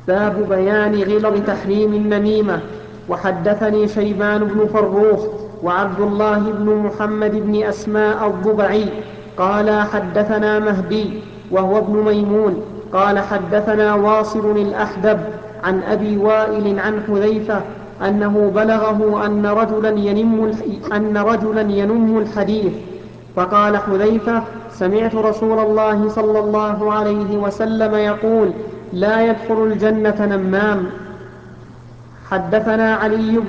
باب بيان غلظ تحريم النميمة. وحدثني شيبان بن فروخ وعبد الله بن محمد بن أسماء الضبعي قال حدثنا مهدي وهو ابن ميمون قال حدثنا واصل الأحدب عن أبي وائل عن حذيفة أنه بلغه أن رجلا ينم الحديث. فقال حذيفة: سمعت رسول الله صلى الله عليه وسلم يقول: لا يدخل الجنة نمام. حدثنا علي